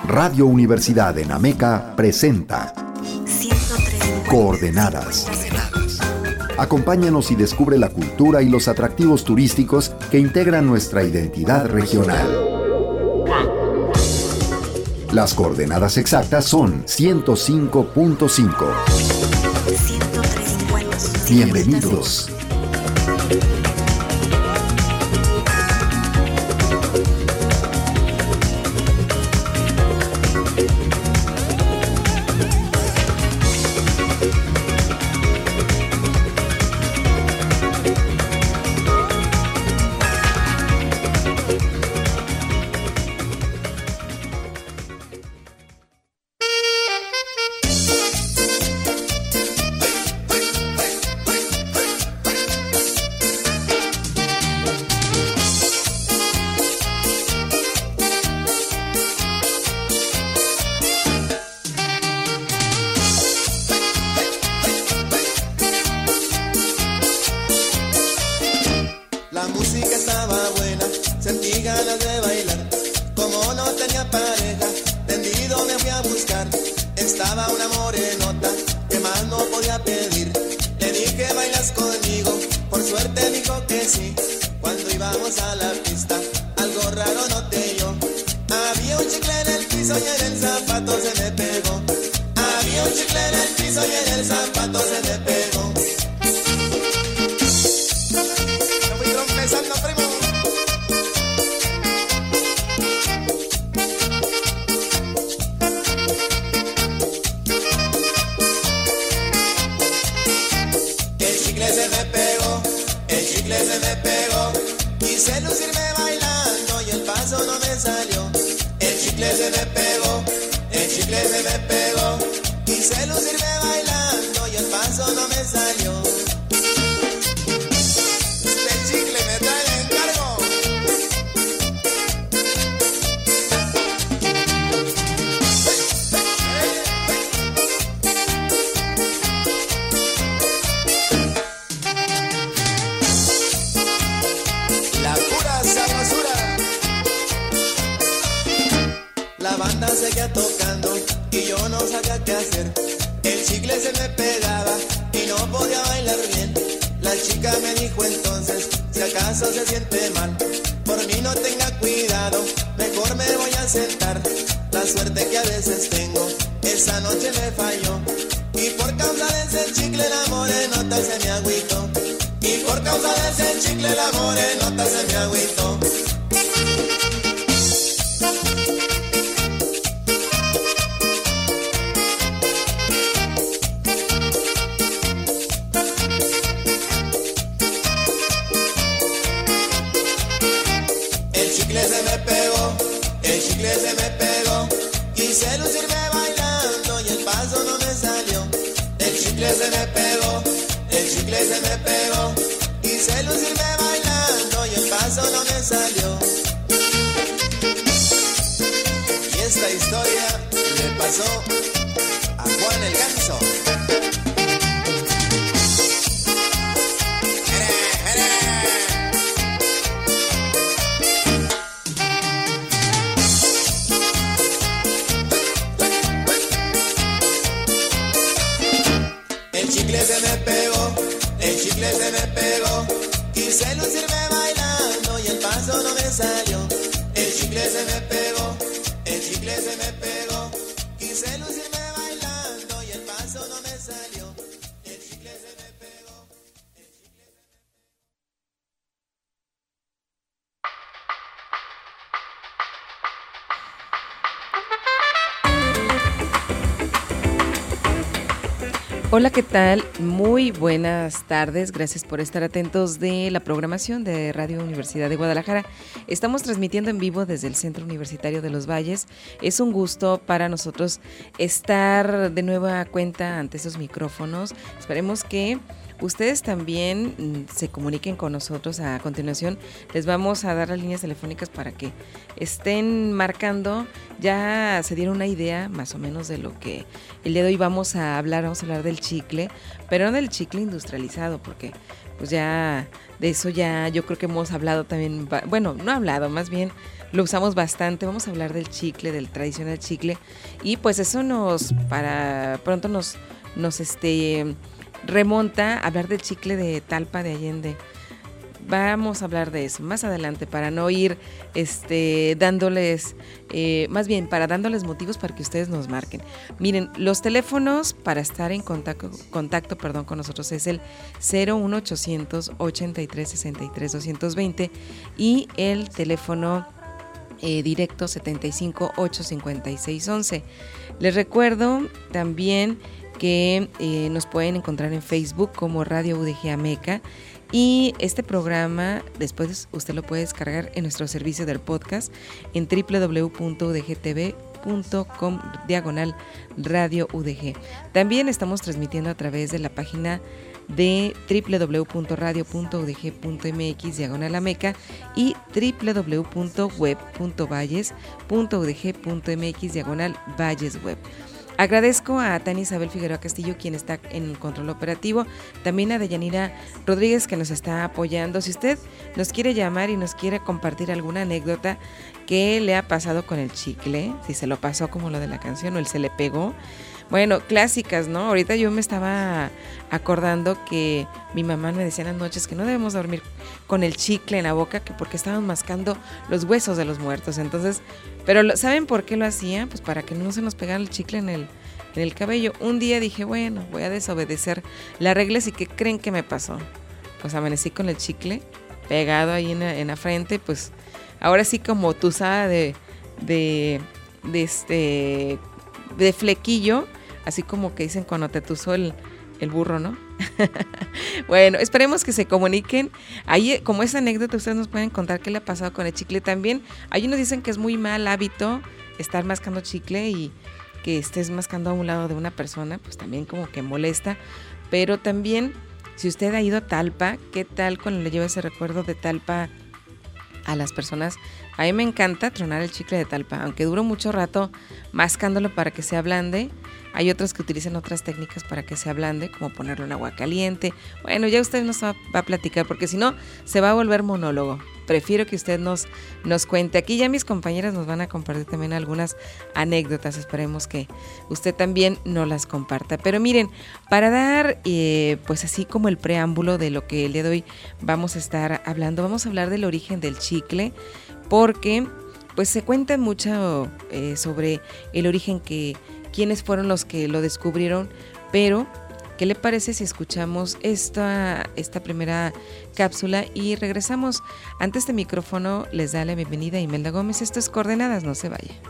Radio Universidad en Ameca presenta 103 Coordenadas. Acompáñanos y descubre la cultura y los atractivos turísticos que integran nuestra identidad regional. Las coordenadas exactas son 105.5. Bienvenidos. Hola, ¿qué tal? Muy buenas tardes. Gracias por estar atentos de la programación de Radio Universidad de Guadalajara. Estamos transmitiendo en vivo desde el Centro Universitario de los Valles. Es un gusto para nosotros estar de nueva cuenta ante esos micrófonos. Esperemos que ustedes también se comuniquen con nosotros. A continuación les vamos a dar las líneas telefónicas para que estén marcando. Ya se dieron una idea más o menos de lo que el día de hoy vamos a hablar del chicle, pero no del chicle industrializado, porque pues ya de eso ya yo creo que hemos hablado también, bueno, no hablado, más bien lo usamos bastante. Vamos a hablar del chicle, del tradicional chicle, y pues eso para pronto nos remonta a hablar del chicle de Talpa de Allende. Vamos a hablar de eso más adelante para no ir dándoles, más bien para dándoles motivos para que ustedes nos marquen. Miren, los teléfonos para estar en contacto con nosotros es el 01800 83 63 220 y el teléfono directo 75 856 11. Les recuerdo también que nos pueden encontrar en Facebook como Radio UDG Ameca. Y este programa después usted lo puede descargar en nuestro servicio del podcast en www.udgtv.com/Radio UDG. También estamos transmitiendo a través de la página de www.radio.udg.mx/Ameca y www.web.valles.udg.mx/Vallesweb. Agradezco a Tania Isabel Figueroa Castillo, quien está en el control operativo, también a Deyanira Rodríguez, que nos está apoyando. Si usted nos quiere llamar y nos quiere compartir alguna anécdota que le ha pasado con el chicle, si se lo pasó como lo de la canción o él se le pegó, bueno, clásicas, ¿no? Ahorita yo me estaba acordando que mi mamá me decía en las noches que no debemos dormir con el chicle en la boca, que porque estaban mascando los huesos de los muertos. Entonces, pero ¿saben por qué lo hacía? Pues para que no se nos pegara el chicle en el cabello. Un día dije, bueno, voy a desobedecer las reglas, y ¿qué creen que me pasó? Pues amanecí con el chicle pegado ahí en la frente, pues ahora sí como tuzada de flequillo, así como que dicen cuando te tuzó el burro, ¿no? Bueno, esperemos que se comuniquen. Ahí, como esa anécdota, ustedes nos pueden contar qué le ha pasado con el chicle también. Hay unos dicen que es muy mal hábito estar mascando chicle, y que estés mascando a un lado de una persona, pues también como que molesta. Pero también, si usted ha ido a Talpa, ¿qué tal cuando le lleva ese recuerdo de Talpa a las personas? A mí me encanta tronar el chicle de Talpa, aunque duro mucho rato mascándolo para que se ablande. Hay otros que utilizan otras técnicas para que se ablande, como ponerlo en agua caliente. Bueno, ya usted nos va a platicar, porque si no, se va a volver monólogo. Prefiero que usted nos cuente. Aquí ya mis compañeras nos van a compartir también algunas anécdotas. Esperemos que usted también nos las comparta. Pero miren, para dar pues así como el preámbulo de lo que el día de hoy vamos a estar hablando, vamos a hablar del origen del chicle, porque pues se cuenta mucho sobre el origen, quiénes fueron los que lo descubrieron. Pero ¿qué le parece si escuchamos esta primera cápsula y regresamos? Ante este micrófono les da la bienvenida Imelda Gómez. Esto es Coordenadas, no se vaya.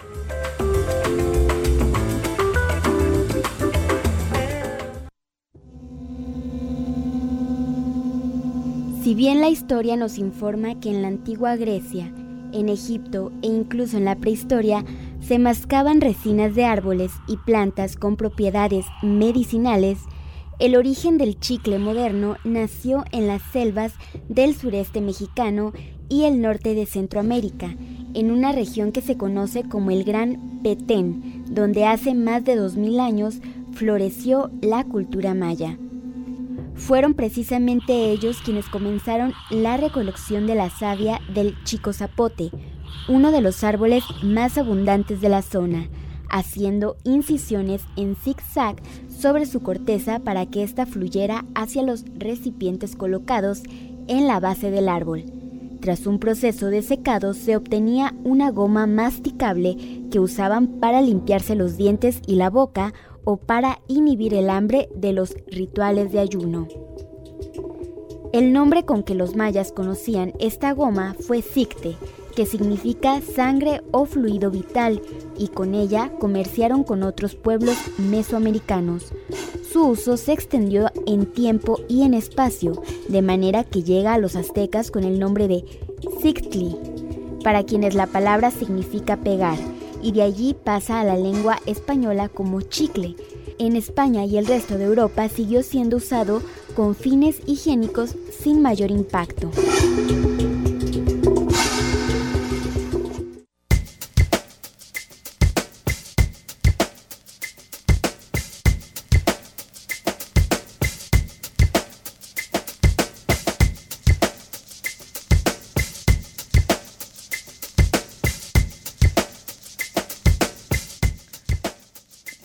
Si bien la historia nos informa que en la antigua Grecia, en Egipto e incluso en la prehistoria se mascaban resinas de árboles y plantas con propiedades medicinales, el origen del chicle moderno nació en las selvas del sureste mexicano y el norte de Centroamérica, en una región que se conoce como el Gran Petén, donde hace más de 2000 años floreció la cultura maya. Fueron precisamente ellos quienes comenzaron la recolección de la savia del chico zapote, uno de los árboles más abundantes de la zona, haciendo incisiones en zigzag sobre su corteza para que ésta fluyera hacia los recipientes colocados en la base del árbol. Tras un proceso de secado se obtenía una goma masticable que usaban para limpiarse los dientes y la boca o para inhibir el hambre de los rituales de ayuno. El nombre con que los mayas conocían esta goma fue zicte, que significa sangre o fluido vital, y con ella comerciaron con otros pueblos mesoamericanos. Su uso se extendió en tiempo y en espacio, de manera que llega a los aztecas con el nombre de Xictli, para quienes la palabra significa pegar, y de allí pasa a la lengua española como chicle. En España y el resto de Europa siguió siendo usado con fines higiénicos sin mayor impacto.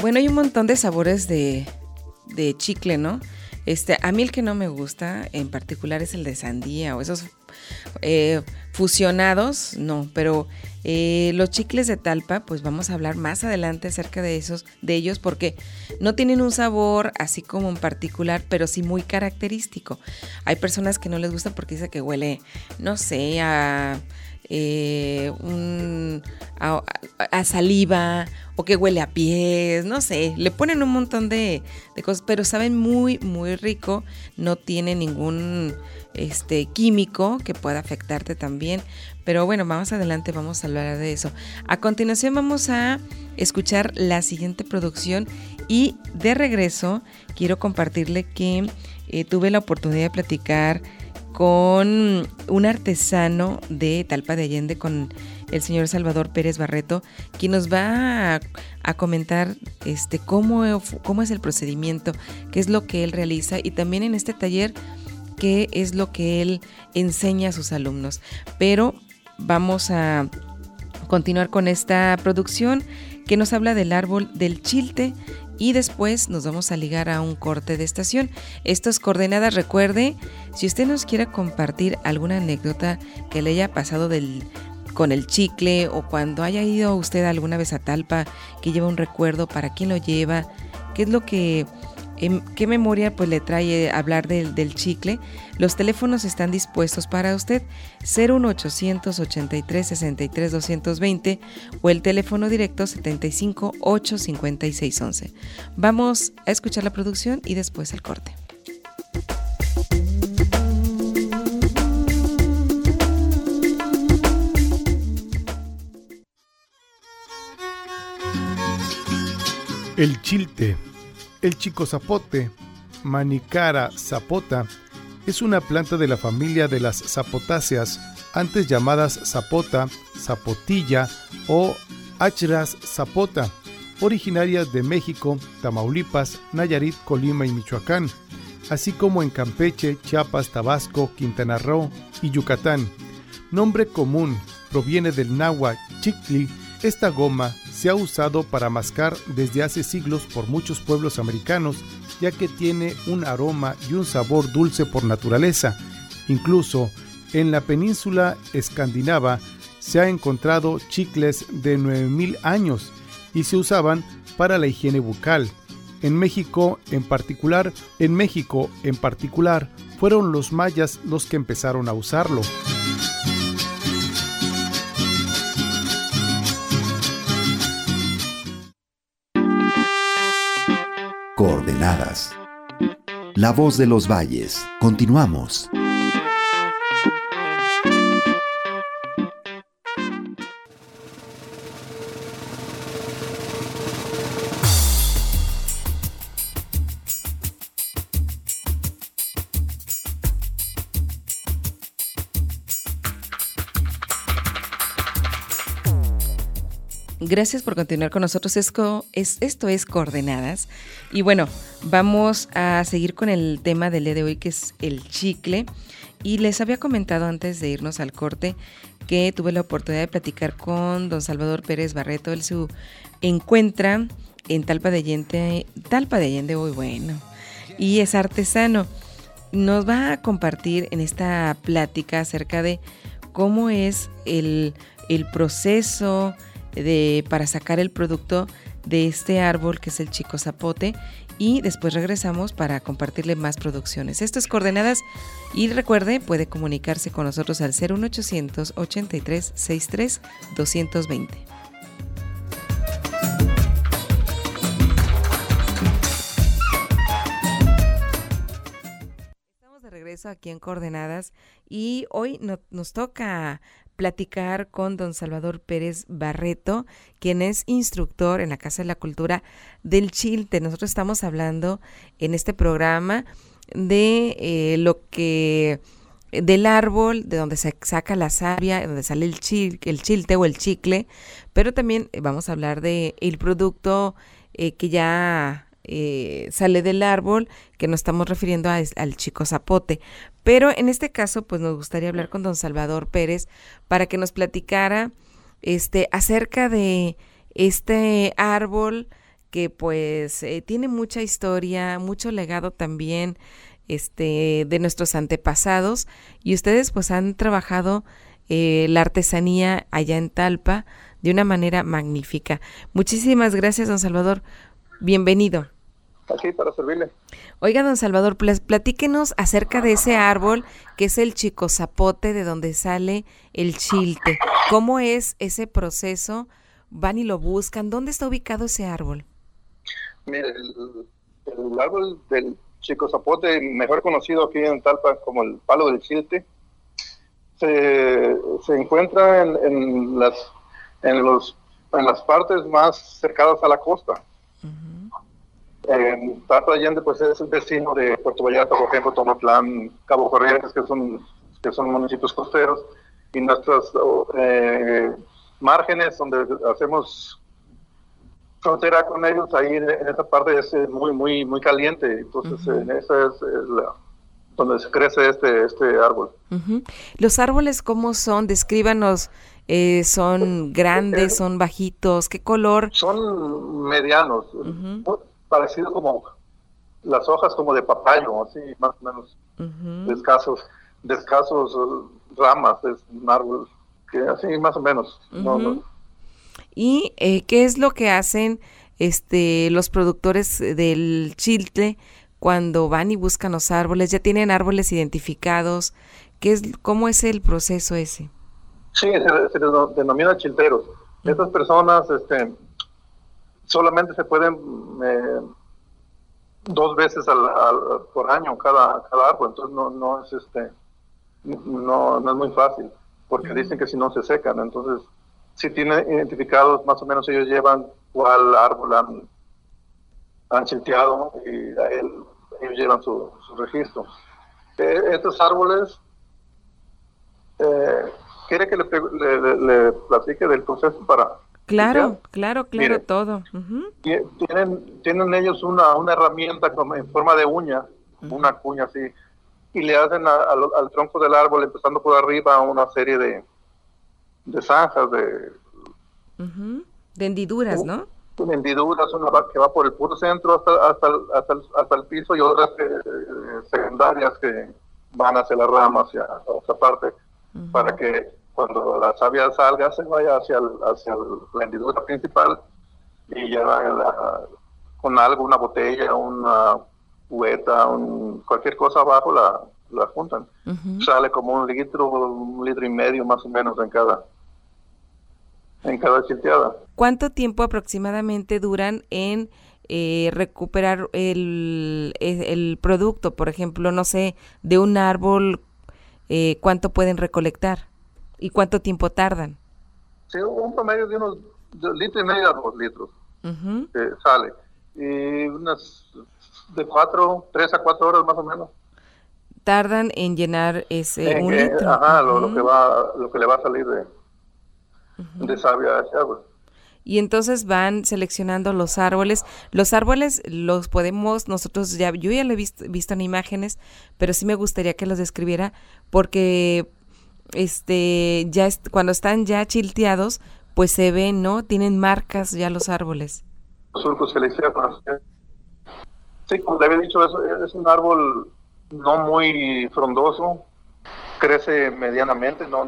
Bueno, hay un montón de sabores de chicle, ¿no? A mí el que no me gusta en particular es el de sandía o esos fusionados, no, pero los chicles de Talpa, pues vamos a hablar más adelante acerca de ellos, porque no tienen un sabor así como en particular, pero sí muy característico. Hay personas que no les gusta porque dice que huele, no sé, a saliva, o que huele a pies, no sé, le ponen un montón de cosas, pero saben muy, muy rico, no tiene ningún químico que pueda afectarte también, pero bueno, más adelante vamos a hablar de eso. A continuación vamos a escuchar la siguiente producción y de regreso quiero compartirle que tuve la oportunidad de platicar con un artesano de Talpa de Allende, con el señor Salvador Pérez Barreto, quien nos va a comentar cómo es el procedimiento, qué es lo que él realiza y también en este taller qué es lo que él enseña a sus alumnos. Pero vamos a continuar con esta producción que nos habla del árbol del chilte y después nos vamos a ligar a un corte de estación. Estas coordenadas, recuerde, si usted nos quiere compartir alguna anécdota que le haya pasado con el chicle, o cuando haya ido usted alguna vez a Talpa, que lleva un recuerdo, para quién lo lleva, qué es lo que, qué memoria pues le trae hablar del chicle. Los teléfonos están dispuestos para usted, 01800 83 63 220 o el teléfono directo 75 8 56 11. Vamos a escuchar la producción y después el corte. El chilte, el chico zapote, Manicara zapota, es una planta de la familia de las zapotáceas, antes llamadas zapota, zapotilla o achras zapota, originarias de México, Tamaulipas, Nayarit, Colima y Michoacán, así como en Campeche, Chiapas, Tabasco, Quintana Roo y Yucatán. Nombre común, proviene del náhuatl chicli. Esta goma se ha usado para mascar desde hace siglos por muchos pueblos americanos, ya que tiene un aroma y un sabor dulce por naturaleza. Incluso en la península escandinava se han encontrado chicles de 9000 años y se usaban para la higiene bucal. En México en particular, fueron los mayas los que empezaron a usarlo. Coordenadas. La voz de los valles. Continuamos. Gracias por continuar con nosotros. Esto es Coordenadas. Y bueno, vamos a seguir con el tema del día de hoy, que es el chicle. Y les había comentado antes de irnos al corte que tuve la oportunidad de platicar con don Salvador Pérez Barreto. Él se encuentra en Talpa de Allende, muy bueno, y es artesano. Nos va a compartir en esta plática acerca de cómo es el proceso para sacar el producto de este árbol que es el chico zapote, y después regresamos para compartirle más producciones. Esto es Coordenadas y recuerde, puede comunicarse con nosotros al 01800 83 63 220. Estamos de regreso aquí en Coordenadas y hoy nos toca platicar con don Salvador Pérez Barreto, quien es instructor en la Casa de la Cultura del Chilte. Nosotros estamos hablando en este programa de del árbol, de donde se saca la savia, donde sale el chilte o el chicle, pero también vamos a hablar de el producto que ya sale del árbol, que nos estamos refiriendo al chico zapote. Pero en este caso, pues nos gustaría hablar con don Salvador Pérez para que nos platicara acerca de este árbol que pues tiene mucha historia, mucho legado también de nuestros antepasados, y ustedes pues han trabajado la artesanía allá en Talpa de una manera magnífica. Muchísimas gracias, don Salvador. Bienvenido. Aquí para servirle. Oiga, don Salvador, platíquenos acerca de ese árbol que es el chicozapote, de donde sale el chilte. ¿Cómo es ese proceso? ¿Van y lo buscan? ¿Dónde está ubicado ese árbol? Mire, el árbol del chicozapote, mejor conocido aquí en Talpa como el palo del chilte, se encuentra en las partes más cercanas a la costa. Talpa Allende pues es el vecino de Puerto Vallarta, por ejemplo, Tomatlán, Cabo Corrientes, que son municipios costeros, y nuestras márgenes donde hacemos frontera con ellos, ahí en esa parte es muy caliente, entonces esa es donde se crece este árbol. ¿Los árboles cómo son? Descríbanos. ¿Son grandes, son bajitos? ¿Qué color? Son medianos, parecido como las hojas como de papayo, así más o menos, de escasos ramas, es un árbol que así más o menos. ¿Y qué es lo que hacen los productores del chilte cuando van y buscan los árboles? ¿Ya tienen árboles identificados? ¿Cómo es el proceso ese? Sí, se les denomina chilteros. Estas personas solamente se pueden 2 veces por año cada árbol, entonces no es muy fácil, porque dicen que si no se secan. Entonces, si tienen identificados, más o menos ellos llevan cuál árbol han chilteado, y ellos llevan su registro. Estos árboles, ¿quiere que le platique del proceso para...? Claro, mire, todo. Tienen ellos una herramienta como en forma de uña, una cuña así, y le hacen al tronco del árbol, empezando por arriba, una serie de zanjas, de hendiduras, ¿no? Hendiduras, una que va por el puro centro hasta el piso, y otras secundarias que van hacia la rama, hacia otra parte, para que cuando la savia salga se vaya hacia la hendidura principal, y ya con algo, una botella, una cubeta, cualquier cosa abajo la juntan. Sale como 1 litro y medio más o menos en cada chilteada. ¿Cuánto tiempo aproximadamente duran en recuperar el producto? Por ejemplo, no sé, de un árbol, ¿cuánto pueden recolectar? ¿Y cuánto tiempo tardan? Sí, un promedio de unos 1,5 litros a 2 litros sale. Y unas de 3 a 4 horas más o menos. Tardan en llenar ese 1 litro. Lo que le va a salir de savia a ese árbol. Y entonces van seleccionando los árboles. Los árboles los podemos nosotros yo ya lo he visto en imágenes, pero sí me gustaría que los describiera, porque cuando están ya chilteados, pues se ven, ¿no? Tienen marcas ya los árboles. Los surcos que le hicieron. Sí, como le había dicho, es un árbol no muy frondoso, crece medianamente, no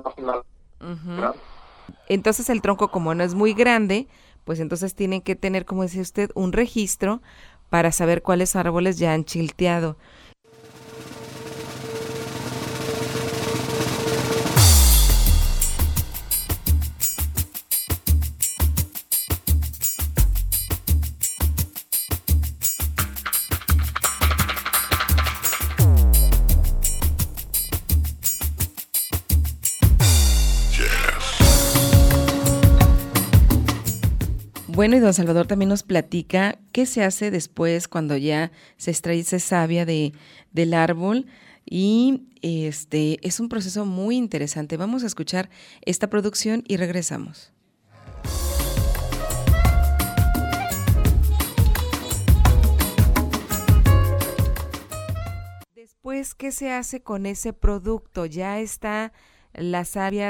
Entonces el tronco, como no es muy grande, pues entonces tienen que tener, como decía usted, un registro para saber cuáles árboles ya han chilteado. Bueno, y don Salvador también nos platica qué se hace después cuando ya se extrae esa savia del árbol, y es un proceso muy interesante. Vamos a escuchar esta producción y regresamos. Después, ¿qué se hace con ese producto? Ya está la savia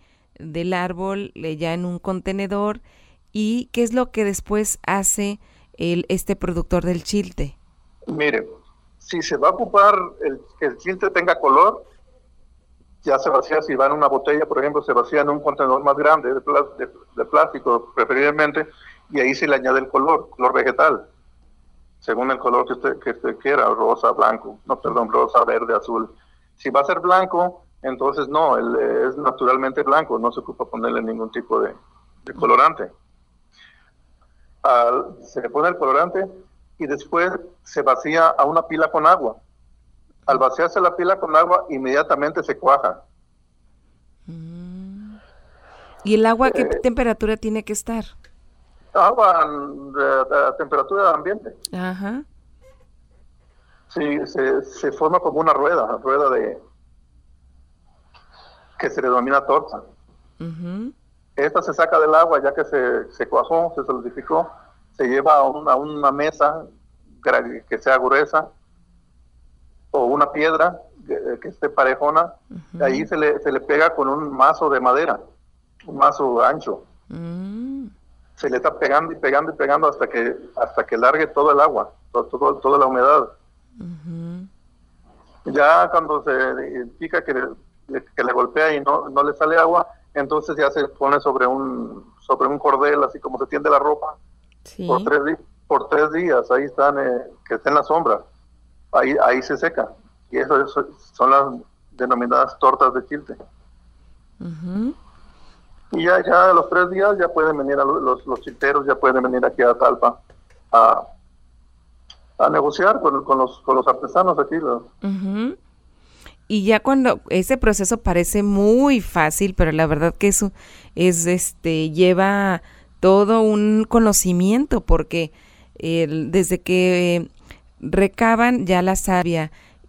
del árbol ya en un contenedor. ¿Y qué es lo que después hace este productor del chilte? Mire, si se va a ocupar que el chilte tenga color, ya se vacía, si va en una botella, por ejemplo, se vacía en un contenedor más grande de plástico, preferiblemente, y ahí se le añade el color vegetal, según el color que usted quiera, rosa, blanco, rosa, verde, azul. Si va a ser blanco, entonces no, es naturalmente blanco, no se ocupa ponerle ningún tipo de colorante. Se le pone el colorante y después se vacía a una pila con agua. Al vaciarse la pila con agua, inmediatamente se cuaja. ¿Y el agua qué temperatura tiene que estar? Agua de temperatura ambiente. Ajá. Sí, se forma como una rueda que se le denomina torta. Uh-huh. Esta se saca del agua ya que se cuajó, se solidificó, se lleva a una mesa que sea gruesa o una piedra que esté parejona. Uh-huh. Ahí se le pega con un mazo de madera, un mazo ancho. Uh-huh. Se le está pegando y pegando y pegando hasta que largue todo el agua, toda la humedad. Uh-huh. Ya cuando se identifica que le golpea y no le sale agua, entonces ya se pone sobre un cordel, así como se tiende la ropa. Sí. Por 3 días, ahí están, que está en la sombra, ahí se seca, y eso son las denominadas tortas de chilte. Uh-huh. Y ya a los 3 días ya pueden venir los chilteros, ya pueden venir aquí a Talpa a negociar con los artesanos aquí. Uh-huh. Y ya cuando ese proceso parece muy fácil, pero la verdad que eso lleva todo un conocimiento, porque desde que recaban ya la savia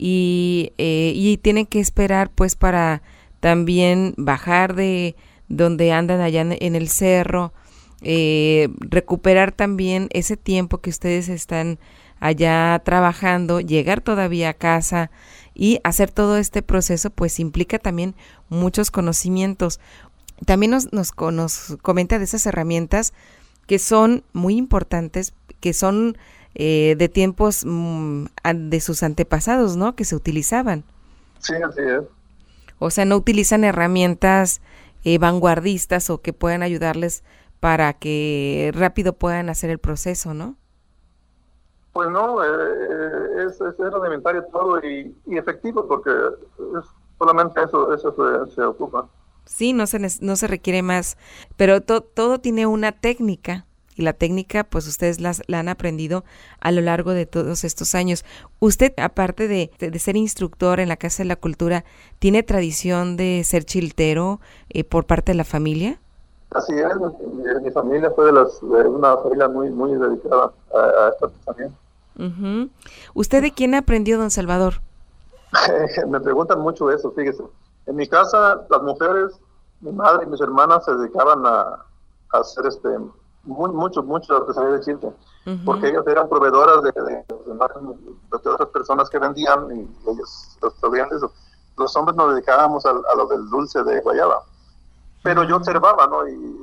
y tienen que esperar pues para también bajar de donde andan allá en el cerro, recuperar también ese tiempo que ustedes están allá trabajando, llegar todavía a casa y hacer todo este proceso, pues implica también muchos conocimientos. También nos comenta de esas herramientas que son muy importantes, que son de tiempos de sus antepasados, ¿no? Que se utilizaban. Sí, así es. O sea, no utilizan herramientas vanguardistas o que puedan ayudarles para que rápido puedan hacer el proceso, ¿no? Pues no, es rudimentario todo y efectivo, porque solamente eso se ocupa. Sí, no se requiere más, pero todo tiene una técnica, y la técnica pues ustedes la han aprendido a lo largo de todos estos años. Usted, aparte de ser instructor en la Casa de la Cultura, ¿tiene tradición de ser chiltero por parte de la familia? Así es, mi familia fue de una familia muy, muy dedicada a esta artesanía. Uh-huh. ¿Usted de quién aprendió, don Salvador? Me preguntan mucho eso, fíjese. En mi casa, las mujeres, mi madre y mis hermanas se dedicaban a hacer mucho artesanía de chilte, uh-huh. Porque ellas eran proveedoras de otras personas que vendían, y ellos los proveían de eso. Los hombres nos dedicábamos a lo del dulce de guayaba. Pero yo observaba, ¿no? Y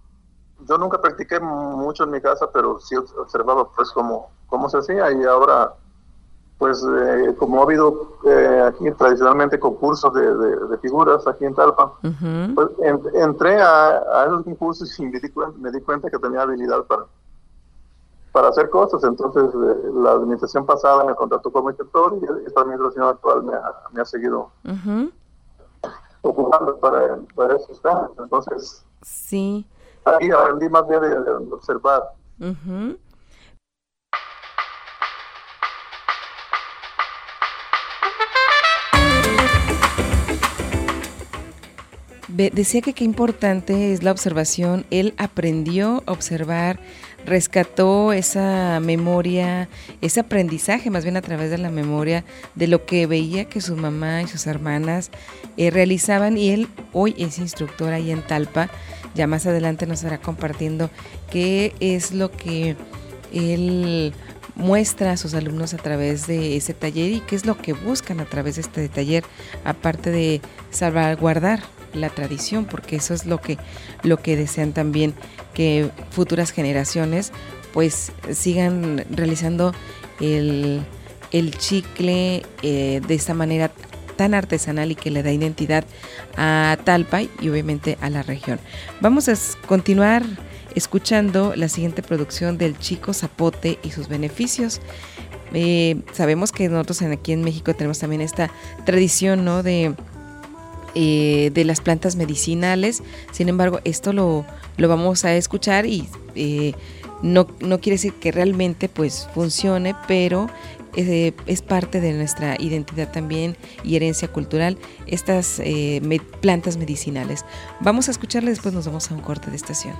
yo nunca practiqué mucho en mi casa, pero sí observaba pues cómo se hacía. Y ahora, pues como ha habido aquí tradicionalmente concursos de figuras aquí en Talpa, uh-huh. Pues entré a esos concursos y me di cuenta que tenía habilidad para hacer cosas. Entonces la administración pasada me contrató como instructor y esta administración actual me ha seguido uh-huh. ocupando para esos casos. Entonces sí, ahí aprendí más bien de observar. Uh-huh. Decía que qué importante es la observación. Él aprendió a observar, rescató esa memoria, ese aprendizaje más bien a través de la memoria de lo que veía que su mamá y sus hermanas realizaban, y él hoy es instructor ahí en Talpa. Ya más adelante nos estará compartiendo qué es lo que él muestra a sus alumnos a través de ese taller y qué es lo que buscan a través de este taller, aparte de salvaguardar la tradición, porque eso es lo que desean también, que futuras generaciones pues sigan realizando el chicle de esta manera tan artesanal y que le da identidad a Talpa y obviamente a la región. Vamos a continuar escuchando la siguiente producción del chico zapote y sus beneficios. Sabemos que nosotros aquí en México tenemos también esta tradición, ¿no?, de las plantas medicinales. Sin embargo, esto lo vamos a escuchar y no quiere decir que realmente pues funcione, pero es parte de nuestra identidad también y herencia cultural, estas plantas medicinales. Vamos a escucharle, después nos vamos a un corte de estación.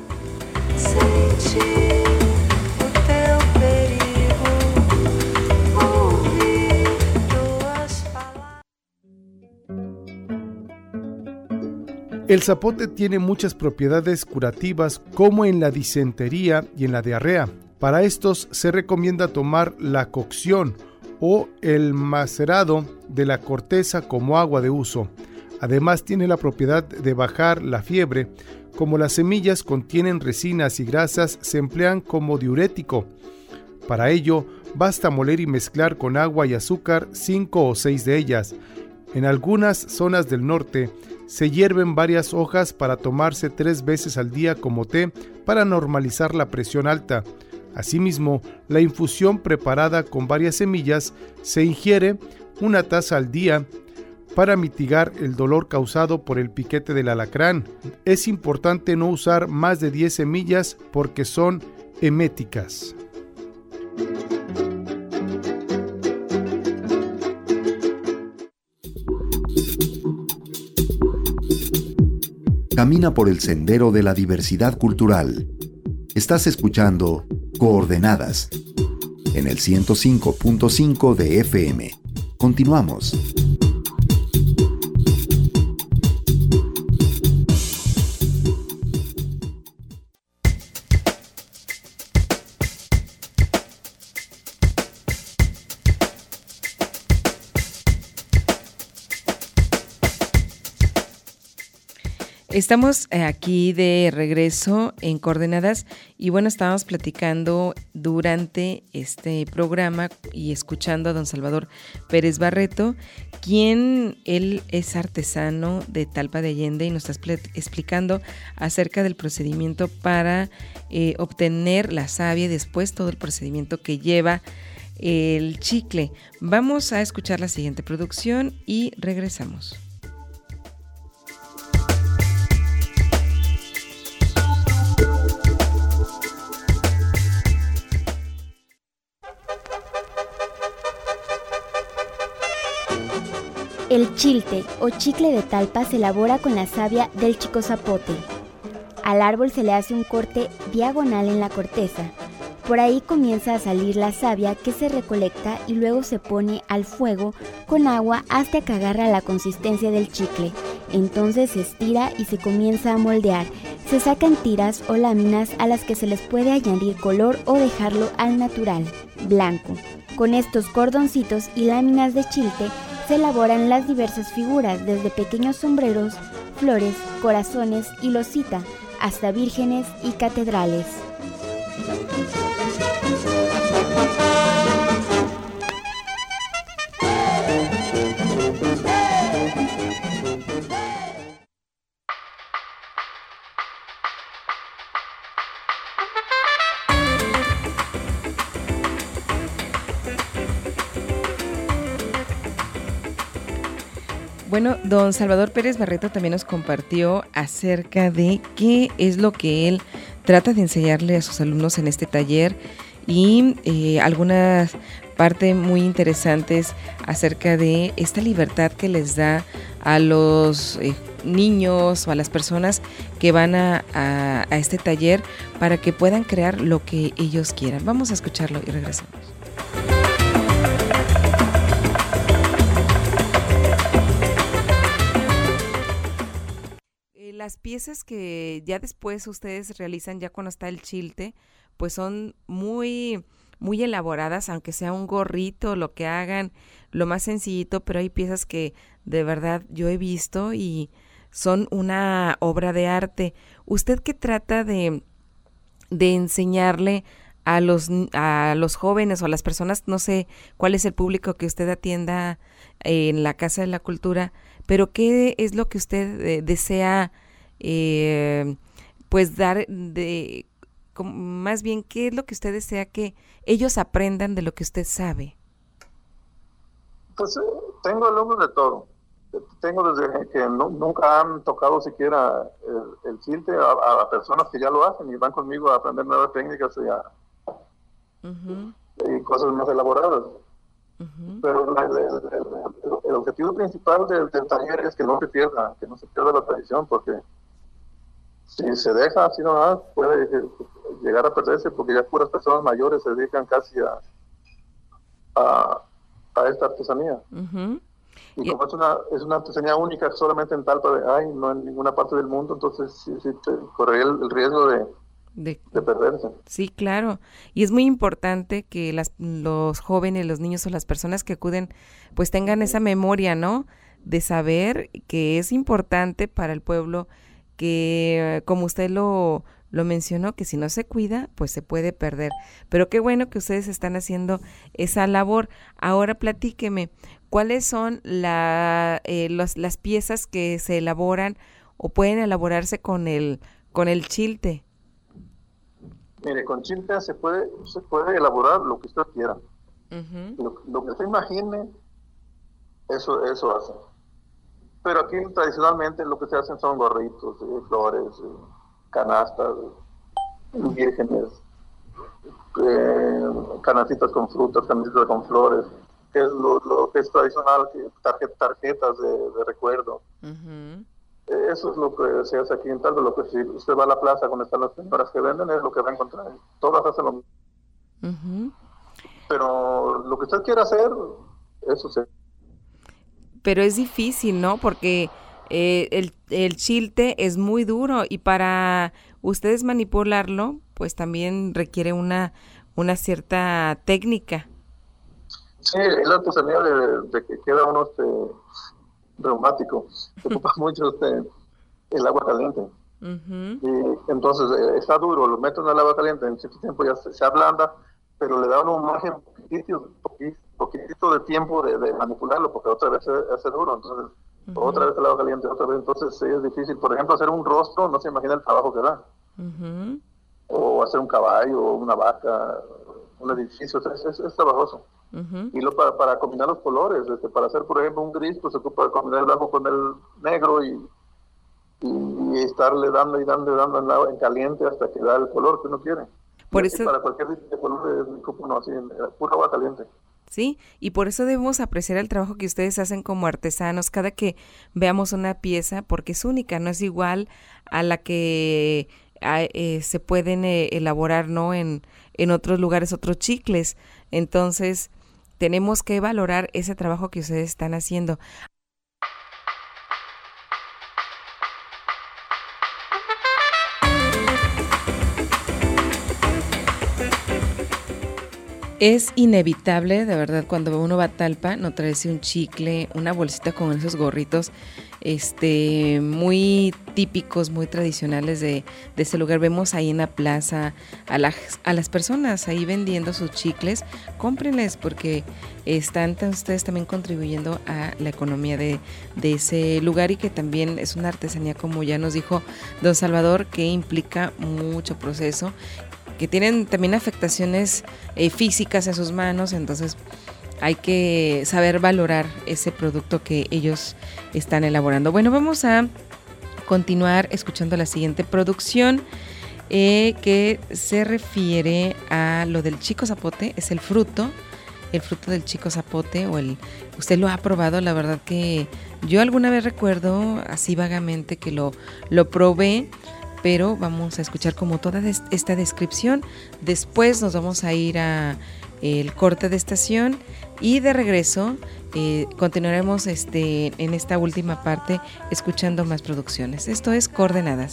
El zapote tiene muchas propiedades curativas, como en la disentería y en la diarrea. Para estos se recomienda tomar la cocción o el macerado de la corteza como agua de uso. Además tiene la propiedad de bajar la fiebre. Como las semillas contienen resinas y grasas, se emplean como diurético. Para ello, basta moler y mezclar con agua y azúcar 5 o 6 de ellas. En algunas zonas del norte se hierven varias hojas para tomarse 3 veces al día como té para normalizar la presión alta. Asimismo, la infusión preparada con varias semillas se ingiere 1 taza al día para mitigar el dolor causado por el piquete del alacrán. Es importante no usar más de 10 semillas porque son eméticas. Camina por el sendero de la diversidad cultural. Estás escuchando Coordenadas en el 105.5 de FM. Continuamos. Estamos aquí de regreso en Coordenadas y bueno, estábamos platicando durante este programa y escuchando a don Salvador Pérez Barreto, quien él es artesano de Talpa de Allende y nos está explicando acerca del procedimiento para obtener la savia y después todo el procedimiento que lleva el chicle. Vamos a escuchar la siguiente producción y regresamos. El chilte o chicle de Talpa se elabora con la savia del chico zapote. Al árbol se le hace un corte diagonal en la corteza. Por ahí comienza a salir la savia que se recolecta y luego se pone al fuego con agua hasta que agarra la consistencia del chicle. Entonces se estira y se comienza a moldear. Se sacan tiras o láminas a las que se les puede añadir color o dejarlo al natural, blanco. Con estos cordoncitos y láminas de chilte se elaboran las diversas figuras, desde pequeños sombreros, flores, corazones y losita, hasta vírgenes y catedrales. Bueno, don Salvador Pérez Barreto también nos compartió acerca de qué es lo que él trata de enseñarle a sus alumnos en este taller y algunas partes muy interesantes acerca de esta libertad que les da a los niños o a las personas que van a este taller para que puedan crear lo que ellos quieran. Vamos a escucharlo y regresamos. Las piezas que ya después ustedes realizan ya cuando está el chilte, pues son muy, muy elaboradas, aunque sea un gorrito, lo que hagan, lo más sencillito, pero hay piezas que de verdad yo he visto y son una obra de arte. ¿Usted qué trata de de enseñarle a los jóvenes o a las personas, no sé cuál es el público que usted atienda en la Casa de la Cultura, pero qué es lo que usted desea pues dar más bien qué es lo que usted desea que ellos aprendan de lo que usted sabe. Pues tengo alumnos de todo. Tengo desde que nunca han tocado siquiera el chilte a personas que ya lo hacen y van conmigo a aprender nuevas técnicas y cosas más elaboradas. Pero el objetivo principal del taller es que no se pierda la tradición, porque si se deja así nomás puede llegar a perderse, porque ya puras personas mayores se dedican casi a esta artesanía. Y como es una artesanía única solamente en Talpa, no en ninguna parte del mundo, entonces sí corre el riesgo de perderse. Sí, claro. Y es muy importante que los jóvenes, los niños o las personas que acuden, pues tengan esa memoria, ¿no? De saber que es importante para el pueblo que, como usted lo mencionó, que si no se cuida, pues se puede perder. Pero qué bueno que ustedes están haciendo esa labor. Ahora platíqueme, ¿cuáles son las piezas que se elaboran o pueden elaborarse con el chilte? Mire, con chilte se puede elaborar lo que usted quiera. Lo que usted imagine, eso hace. Pero aquí tradicionalmente lo que se hacen son gorritos, flores, canastas, vírgenes, canastitas con frutas, canastitas con flores, que es lo que es tradicional, tarjetas de recuerdo. Eso es lo que se hace aquí en Talpa. Lo que si usted va a la plaza donde están las señoras que venden, es lo que va a encontrar. Todas hacen lo mismo. Pero lo que usted quiera hacer, eso se... Pero es difícil, ¿no? Porque el chilte es muy duro y para ustedes manipularlo, pues también requiere una cierta técnica. Sí, la artesanía de que queda uno reumático. Se ocupa mucho el agua caliente. Y entonces está duro, lo meten en el agua caliente, en cierto tiempo ya se ablanda, pero le da un margen poquitito de tiempo de manipularlo, porque otra vez se hace duro, entonces otra vez el agua caliente, otra vez, entonces sí es difícil. Por ejemplo, hacer un rostro, no se imagina el trabajo que da. O hacer un caballo, una vaca, un edificio, es trabajoso. Y para combinar los colores, para hacer por ejemplo un gris, pues se ocupa combinar el blanco con el negro y estarle dando en caliente hasta que da el color que uno quiere. Por eso, para cualquier tipo de color así, en pura agua caliente. Sí, y por eso debemos apreciar el trabajo que ustedes hacen como artesanos cada que veamos una pieza, porque es única, no es igual a la que se pueden elaborar, ¿no? En otros lugares, otros chicles. Entonces, tenemos que valorar ese trabajo que ustedes están haciendo. Es inevitable, de verdad, cuando uno va a Talpa, no traerse un chicle, una bolsita con esos gorritos muy típicos, muy tradicionales de ese lugar. Vemos ahí en la plaza a las personas ahí vendiendo sus chicles. Cómprenles porque están ustedes también contribuyendo a la economía de ese lugar, y que también es una artesanía, como ya nos dijo don Salvador, que implica mucho proceso, que tienen también afectaciones físicas en sus manos. Entonces hay que saber valorar ese producto que ellos están elaborando. Bueno, vamos a continuar escuchando la siguiente producción que se refiere a lo del chico zapote. Es el fruto del chico zapote, usted lo ha probado. La verdad que yo alguna vez recuerdo así vagamente que lo probé, pero vamos a escuchar como toda esta descripción. Después nos vamos a ir a el corte de estación y de regreso continuaremos en esta última parte escuchando más producciones. Esto es Coordenadas.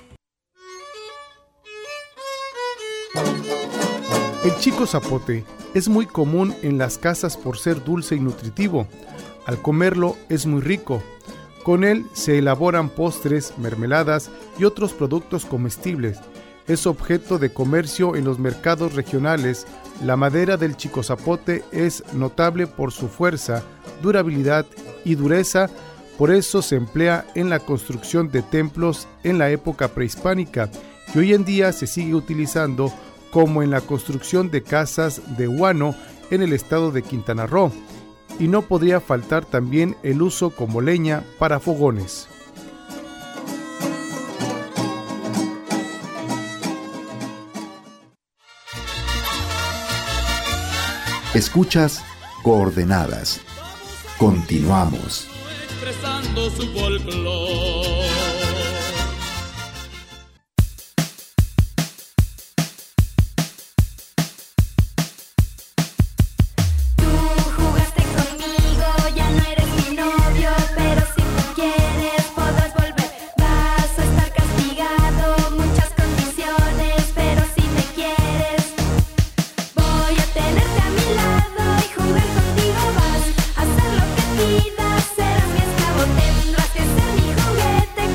El chico zapote Es muy común en las casas por ser dulce y nutritivo. Al comerlo es muy rico. Con él se elaboran postres, mermeladas y otros productos comestibles. Es objeto de comercio en los mercados regionales. La madera del chicozapote es notable por su fuerza, durabilidad y dureza. Por eso se emplea en la construcción de templos en la época prehispánica y hoy en día se sigue utilizando como en la construcción de casas de guano en el estado de Quintana Roo. Y no podría faltar también el uso como leña para fogones. Escuchas Coordenadas. Continuamos. Expresando su folclor. Serás mi esclavo, tendrás que ser mi juguete.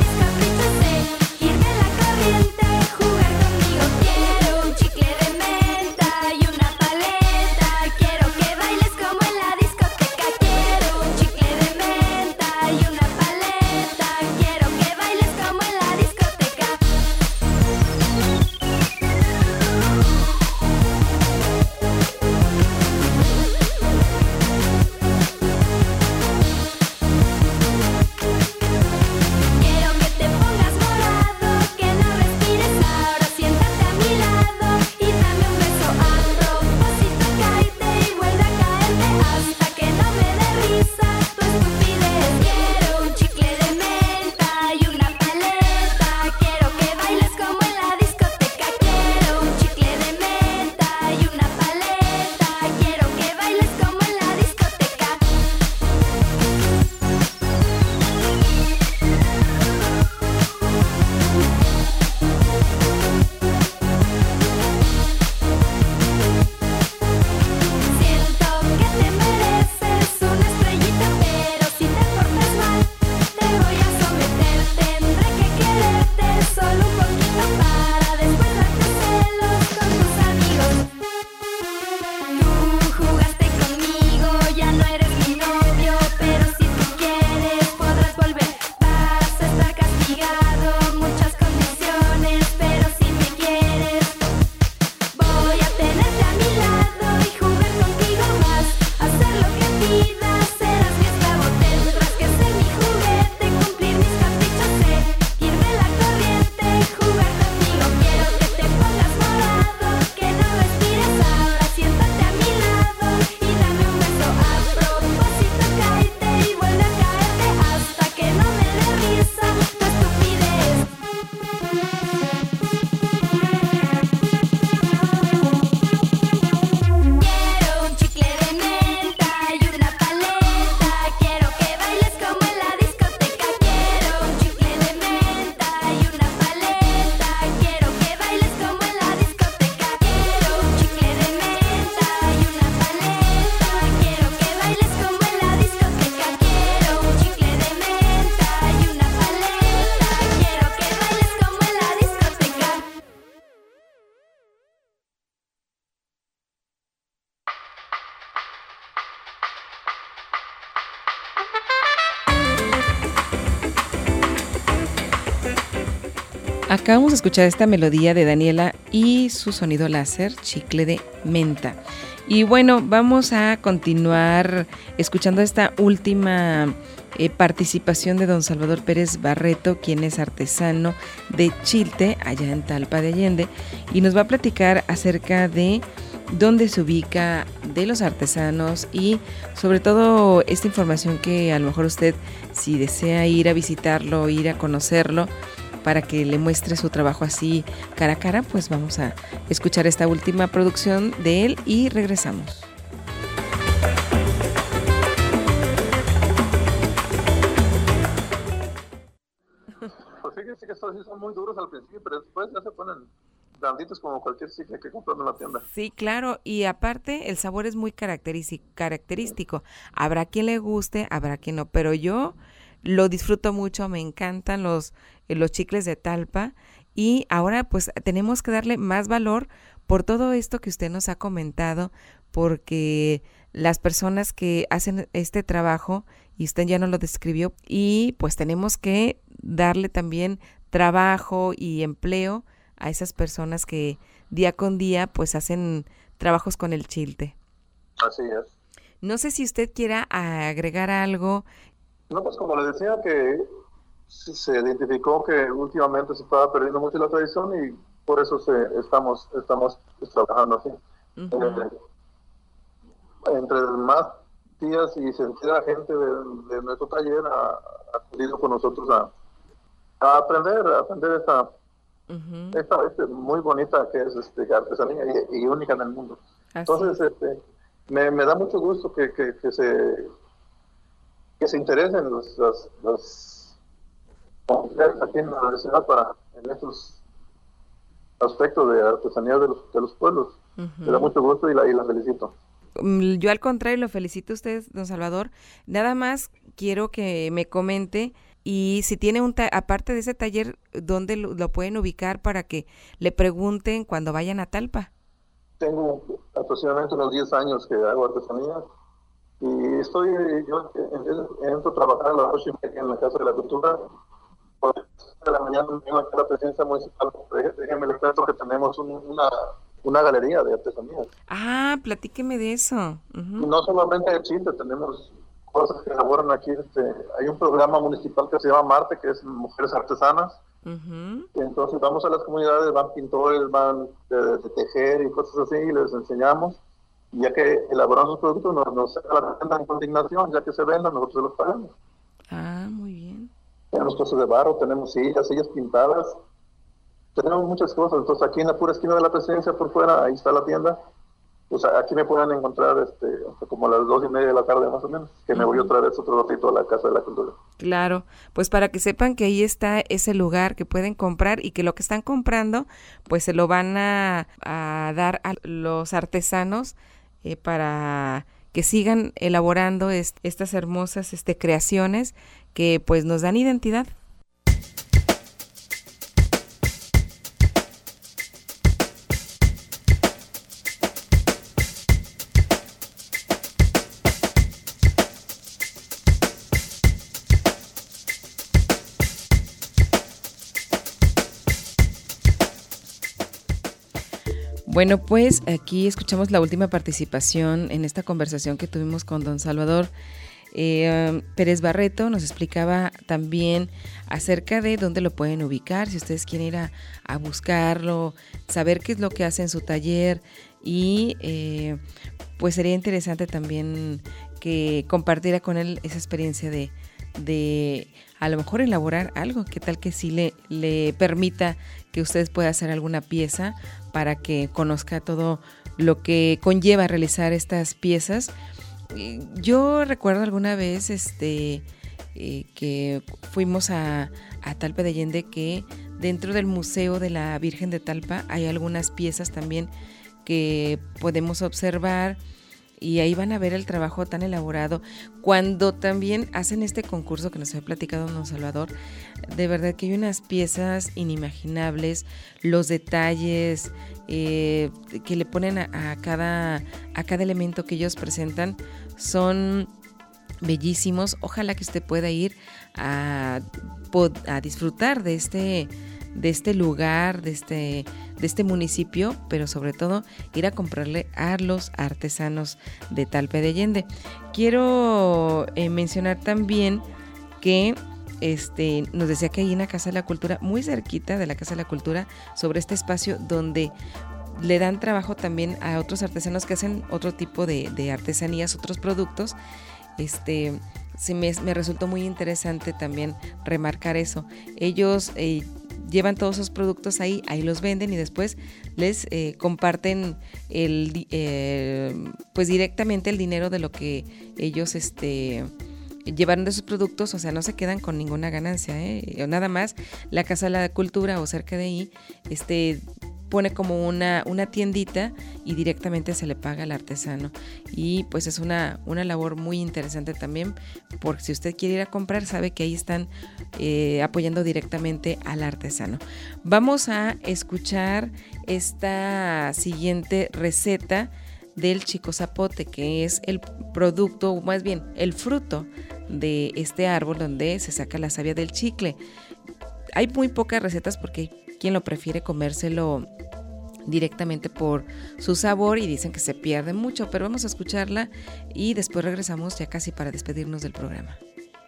Acabamos de escuchar esta melodía de Daniela y su sonido láser, Chicle de Menta. Y bueno, vamos a continuar escuchando esta última participación de don Salvador Pérez Barreto, quien es artesano de Chiltepec, allá en Talpa de Allende, y nos va a platicar acerca de dónde se ubica, de los artesanos y sobre todo esta información que a lo mejor usted, si desea ir a visitarlo, ir a conocerlo, para que le muestre su trabajo así cara a cara, pues vamos a escuchar esta última producción de él y regresamos. Pues fíjense que estos sí son muy duros al principio, pero después ya se ponen blanditos como cualquier chicle que compran en la tienda. Sí, claro, y aparte el sabor es muy característico. Habrá quien le guste, habrá quien no, pero yo lo disfruto mucho, me encantan los chicles de Talpa, y ahora pues tenemos que darle más valor por todo esto que usted nos ha comentado, porque las personas que hacen este trabajo, y usted ya nos lo describió, y pues tenemos que darle también trabajo y empleo a esas personas que día con día pues hacen trabajos con el chilte. Así es. No sé si usted quiera agregar algo. No, pues como le decía, que se identificó que últimamente se estaba perdiendo mucho la tradición y por eso estamos trabajando así. Uh-huh. Entre más días y sentida gente de nuestro taller ha acudido con nosotros a aprender esta muy bonita que es artesanía y única en el mundo. Así. Entonces me da mucho gusto que se interesen las comunidades aquí en la universidad en estos aspectos de artesanía de los pueblos. Uh-huh. Me da mucho gusto y la felicito. Yo al contrario lo felicito a usted, don Salvador. Nada más quiero que me comente, y si tiene aparte de ese taller, ¿dónde lo pueden ubicar para que le pregunten cuando vayan a Talpa? Tengo aproximadamente unos 10 años que hago artesanía y yo entro a trabajar a las 8:30 en la Casa de la Cultura. Por de la mañana vengo aquí a la presidencia municipal. Déjenme les cuento que tenemos una galería de artesanías. Ah, platíqueme de eso. Uh-huh. Y no solamente de chile, tenemos cosas que elaboran aquí. Hay un programa municipal que se llama Marte, que es Mujeres Artesanas. Uh-huh. Y entonces vamos a las comunidades, van pintores, van de tejer y cosas así, y les enseñamos. Y ya que elaboran sus productos, nos sacan en consignación, ya que se vendan, nosotros los pagamos. Ah, muy bien. Tenemos cosas de barro, tenemos sillas pintadas, tenemos muchas cosas. Entonces aquí en la pura esquina de la presidencia por fuera, ahí está la tienda. Pues aquí me pueden encontrar hasta como a las 2:30 de la tarde más o menos, que uh-huh. Me voy otra vez otro ratito a la Casa de la Cultura. Claro, pues para que sepan que ahí está ese lugar que pueden comprar y que lo que están comprando pues se lo van a dar a los artesanos para que sigan elaborando estas hermosas creaciones que pues nos dan identidad. Bueno, pues aquí escuchamos la última participación en esta conversación que tuvimos con don Salvador Pérez Barreto. Nos explicaba también acerca de dónde lo pueden ubicar, si ustedes quieren ir a buscarlo, saber qué es lo que hace en su taller, y pues sería interesante también que compartiera con él esa experiencia de a lo mejor elaborar algo, qué tal que sí le permita que ustedes puedan hacer alguna pieza para que conozca todo lo que conlleva realizar estas piezas. Yo recuerdo alguna vez que fuimos a Talpa de Allende, que dentro del Museo de la Virgen de Talpa hay algunas piezas también que podemos observar, y ahí van a ver el trabajo tan elaborado. Cuando también hacen este concurso que nos había platicado don Salvador, de verdad que hay unas piezas inimaginables, los detalles que le ponen a cada elemento que ellos presentan son bellísimos. Ojalá que usted pueda ir a disfrutar de este lugar, de este municipio, pero sobre todo ir a comprarle a los artesanos de Talpa de Allende. Quiero mencionar también que nos decía que hay una Casa de la Cultura, muy cerquita de la Casa de la Cultura, sobre este espacio donde le dan trabajo también a otros artesanos que hacen otro tipo de artesanías, otros productos. Me resultó muy interesante también remarcar eso. Ellos llevan todos esos productos ahí los venden y después les comparten pues directamente el dinero de lo que ellos llevaron de sus productos. O sea, no se quedan con ninguna ganancia, nada más la Casa de la Cultura o cerca de ahí pone como una tiendita y directamente se le paga al artesano. Y pues es una labor muy interesante también, porque si usted quiere ir a comprar, sabe que ahí están apoyando directamente al artesano. Vamos a escuchar esta siguiente receta del chico zapote, que es el producto, o más bien el fruto de este árbol donde se saca la savia del chicle. Hay muy pocas recetas porque hay quien lo prefiere comérselo directamente por su sabor y dicen que se pierde mucho, pero vamos a escucharla y después regresamos ya casi para despedirnos del programa.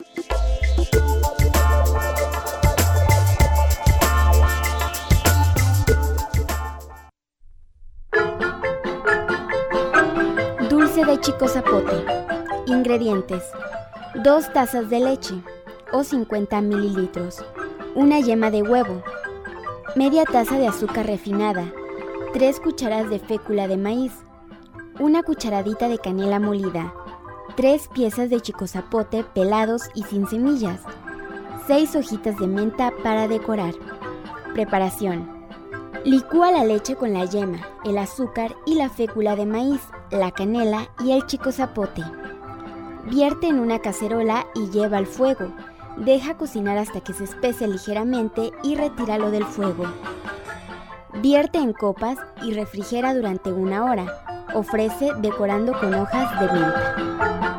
Dulce de chico zapote. Ingredientes: 2 tazas de leche o 50 mililitros, una yema de huevo, media taza de azúcar refinada, 3 cucharadas de fécula de maíz, una cucharadita de canela molida, 3 piezas de chico zapote pelados y sin semillas, 6 hojitas de menta para decorar. Preparación: licúa la leche con la yema, el azúcar y la fécula de maíz, la canela y el chico zapote. Vierte en una cacerola y lleva al fuego. Deja cocinar hasta que se espese ligeramente y retíralo del fuego. Vierte en copas y refrigera durante 1 hora. Ofrece decorando con hojas de menta.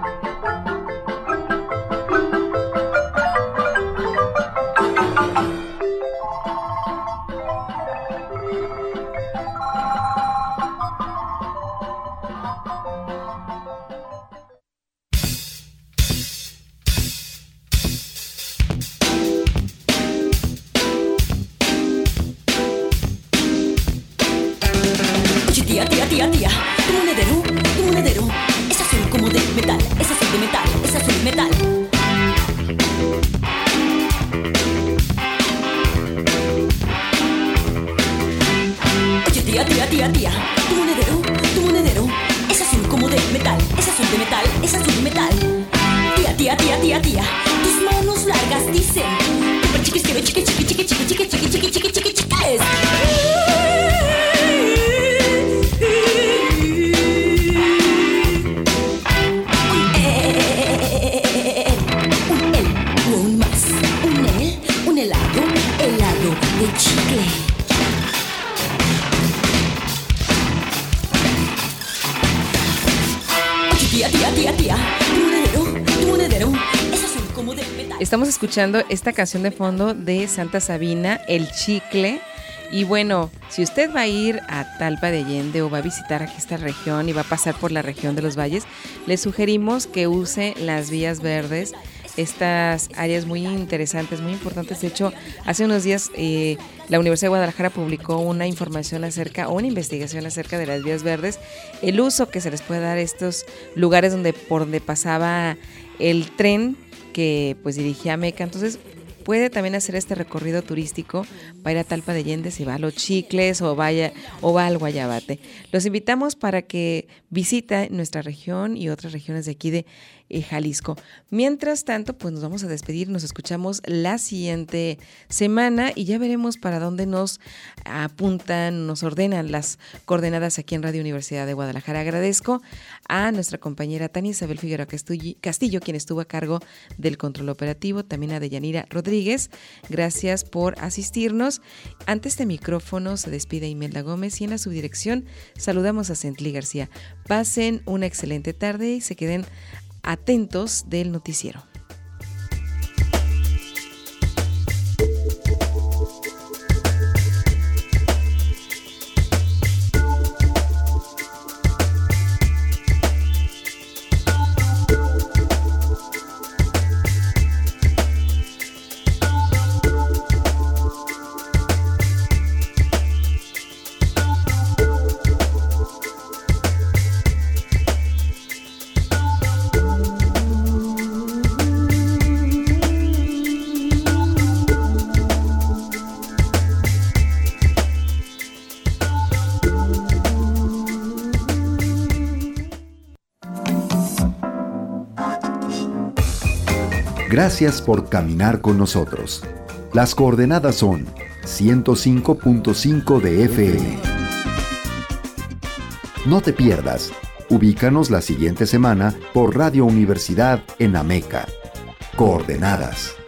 Tía, tu monedero, es azul como de metal, es azul de metal, es azul de metal. Oye tía, tu monedero, es azul como de metal, es azul de metal, es azul de metal. Tía, tus manos largas dicen, super chiquis quiero chiquis. Helado de chicle. Oye, tía, tu monedero es azul como de metal. Estamos escuchando esta canción de fondo de Santa Sabina, El Chicle. Y bueno, si usted va a ir a Talpa de Allende o va a visitar aquí esta región y va a pasar por la región de los valles, le sugerimos que use las vías verdes, estas áreas muy interesantes, muy importantes. De hecho, hace unos días la Universidad de Guadalajara publicó una información una investigación acerca de las vías verdes, el uso que se les puede dar a estos lugares por donde pasaba el tren que pues dirigía a Meca. Entonces, puede también hacer este recorrido turístico para ir a Talpa de Allende si va a Los Chicles o va al Guayabate. Los invitamos para que visite nuestra región y otras regiones de aquí de Jalisco. Mientras tanto, pues nos vamos a despedir, nos escuchamos la siguiente semana y ya veremos para dónde nos apuntan, nos ordenan las coordenadas aquí en Radio Universidad de Guadalajara. Agradezco a nuestra compañera Tania Isabel Figueroa Castillo, quien estuvo a cargo del control operativo, también a Deyanira Rodríguez. Gracias por asistirnos. Ante este micrófono se despide Imelda Gómez y en la subdirección saludamos a Centlí García. Pasen una excelente tarde y se queden atentos del noticiero. Gracias por caminar con nosotros. Las coordenadas son 105.5 de FM. No te pierdas. Ubícanos la siguiente semana por Radio Universidad en Ameca. Coordenadas.